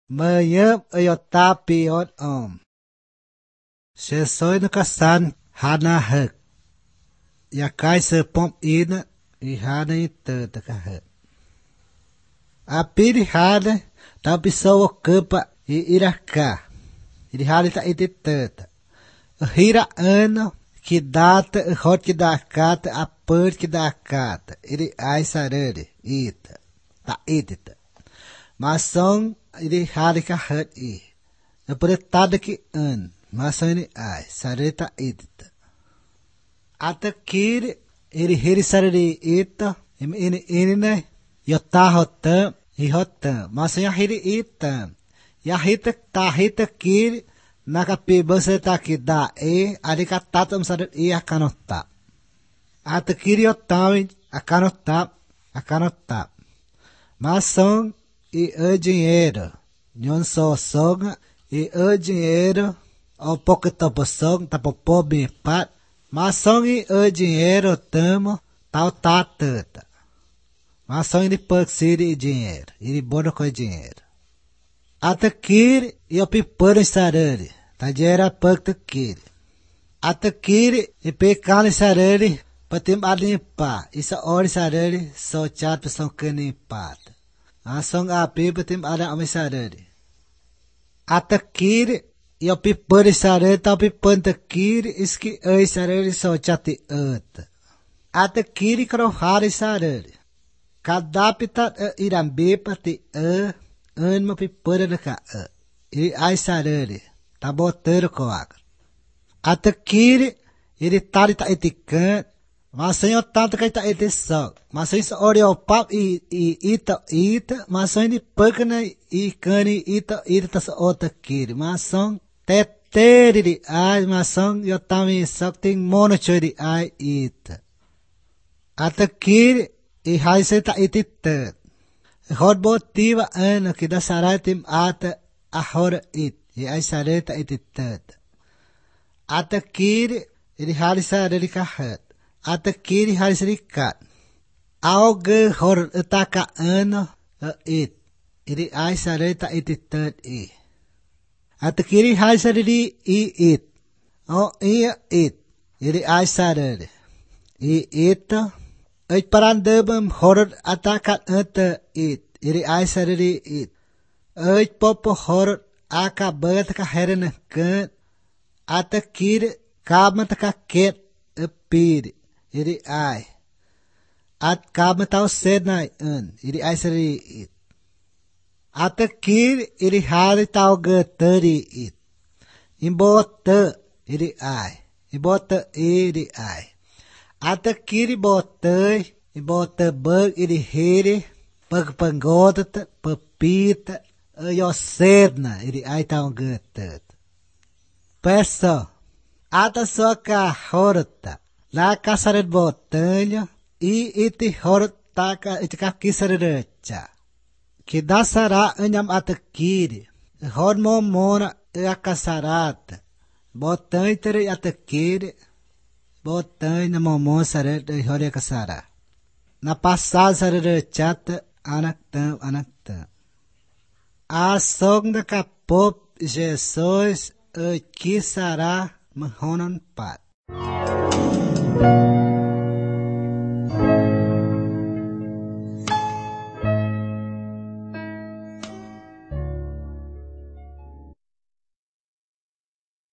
Manhã eu tapi ot om. Se soy no kasan hana hek. Ya kai se pom ina I hana I tanta ka hek. A piri hana tapi so kepa I iraka. Iri hana ta iti tanta. Hira ano que data hot que da cata a per que da cata. Iri ai sarere ita. Ta itita. Mas são iri hana ka hek I. Na pretada que mas são ini ai sareta itita. Ata kiri iri hiri sarere ita ini ne yota hotam I hotam mas ya hiri ita ya hita ta hita kiri nakapi bose ta kida arika tatam saret akanota. Ata kiri yotam akanota mas são I dinheiro nyon so soga I dinheiro o pouco taposong tapopo bem pat mas são I dinheiro tamo tal tata mas são ele paxiri dinheiro ele bono com dinheiro até kiri eu piporo sarari tá gera pacto kiri até kiri e pecali sarari patim alimpa isa ori sarari so chat são cani pat são api patim ada amisarari até kiri eu piporo sarari tá pipanta kiri iski ai sarari so chati até kiri crohari sarari kadapita irambe pati anma pipora da ka I ai sarari tá botando coaga até kiri ele tari tá etican mas sem o tanto que tá etição mas sem ori o pap ita mas sem de pagna I cani ita tá outra kiri mas são teteri de ai mas são eu também só tem mono de ai ita até kiri I haise ta ititet. Hot botiva ano que da saratim ata ahor it. I ai sareta ititet. Ata kiri iri halisa relikahet. Ata kiri halisa rikat. Auge hor etaka ano it. Iri ai sareta ititet I. Ata kiri halisa rili I it. O ia it. Iri ai sarere. I ita. Uit parandabam horror atakat it. Iri ai sariri it. Uit popo horror akabat ka herena kan. Atakir kabmat ka ket pir. Iri ai. At kabmat tau sednai Iri ai sariri it. Atakir iri hari tau gatari it. Imbota iri ai. Imbota iri ai. Ata kiri botei e bota bug iri hiri pag pangodata papita yo sedna iri ai tau gatat. Peso ata só ka horta la kasaret botanha iti horta ka iti ka kisarecha. Que dasara anyam ata kiri hormo mona a kasarata botanha tere ata kiri botanha na momon saret hore kasara. Na passada saret chata anaktam. A song da kapop Jesus que sará mahonon pat.